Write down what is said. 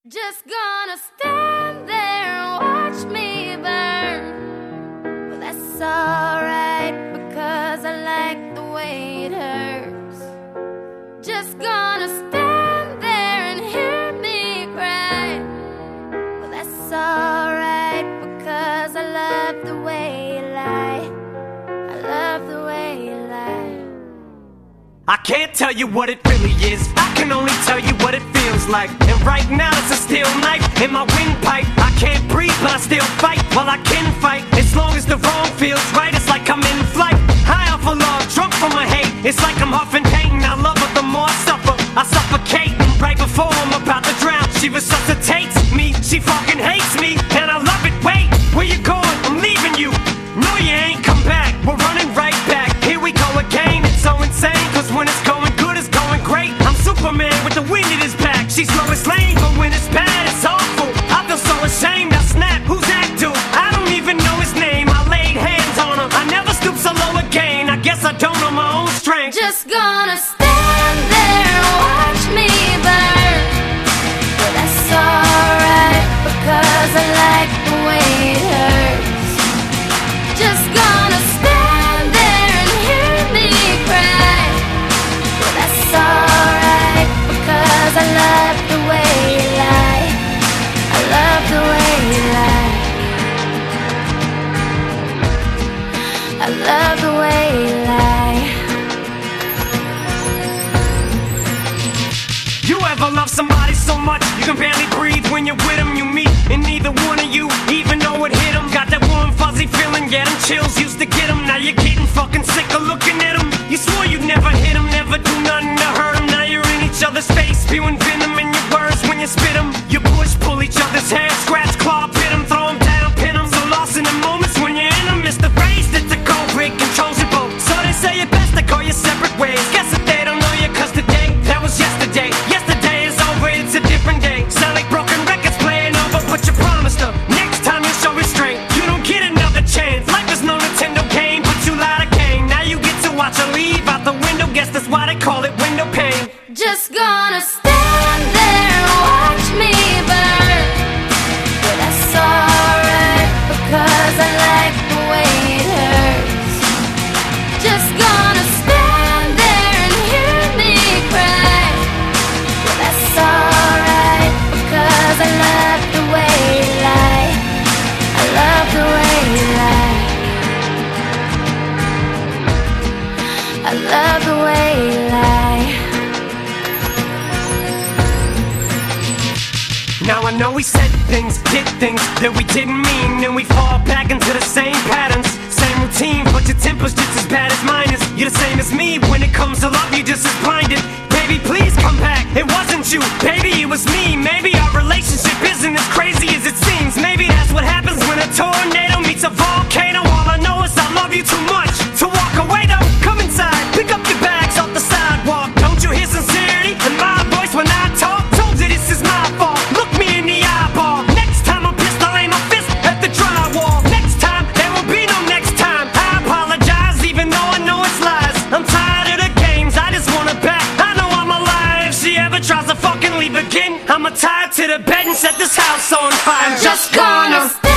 Just gonna stand there and watch me burn. Well, that's alright, because I like the way it hurts. Just gonna stand there and hear me cry. Well, that's alright, because I love the way you lie. I love the way you lie. I can't tell you what it really is, I can only tell you what it feels like. And right now it's a steel knife in my windpipe. I can't breathe but I still fight, well I can fight. As long as the wrong feels right, it's like I'm in flight. High off of love, drunk from my hate, it's like I'm huffing pain. I love her the more I suffer, I suffocate. And right before I'm about to drown, she resuscitates me. She fucking hates me, and I love it. Wait, where you going? I'm leaving you. No you ain't, come back, we're running right back. Here we go again, it's so insane. Cause when it's going good, it's going great. I'm Superman with the wind in his back. She's Lois Lane, but when it's bad, it's awful. I feel so ashamed, I snap, who's that dude? I don't even know his name, I laid hands on him. I never stoop so low again, I guess I don't know my own strength. Just gonna stand there and watch me burn. But that's alright, because I like the way it hurts. Just gonna stand there and hear me cry. Well, that's alright, because I love the way you lie. I love the way you lie. I love the way you lie. You ever love somebody so much you can barely breathe when you're with them? You meet and neither one of you even know it hit them. Got that warm fuzzy feeling, yeah, them chills used to get them. Now you're getting fucking sick of looking at them. You swore you'd never hit them, never do nothing to hurt them. Now you're in each other's face, spewing venom in your words when you spit them. You push, pull each other's hair, scratch, claw, pit them, throw them down, pin them. So lost in the moments when you're in them, it's the phrase that the culprit controls you both. So they say it best to go your separate ways. Guess that they don't know you, cause today, that was yesterday. Yesterday is over, it's a different day. Sound like broken records playing over, but you promised her next time you'll show restraint. You don't get another chance, life is no Nintendo game, but you lied again. Now you get to watch her leave out the window, guess that's why they call it window pane. Just gonna stand there and watch me burn. But that's alright, because I like the way it hurts. Just gonna stand there and hear me cry. But that's alright, because I love the way you lie. I love the way you lie. I love the way you lie. Now I know we said things, did things that we didn't mean, and we fall back into the same patterns, same routine, but your temper's just as bad as mine is. You're the same as me, when it comes to love you're just as blinded. Baby, please come back, it wasn't you, baby, it was me. Maybe our relationship isn't as crazy as it seems. Maybe that's what happens when a tornado meets a volcano. All I know is I love you too much to walk away though. Come inside, pick up your bags off the sidewalk. Don't you hear sincerity in my voice when I talk? Told you this is my fault, look me in the eyeball. Next time I'm pissed, I'll aim my fist at the drywall. Next time, there will be no next time. I apologize even though I know it's lies. I'm tired of the games, I just want her back. I know I'm alive, if she ever tries to fucking leave again, I'ma tie her to the bed and set this house on fire. I'm just gonna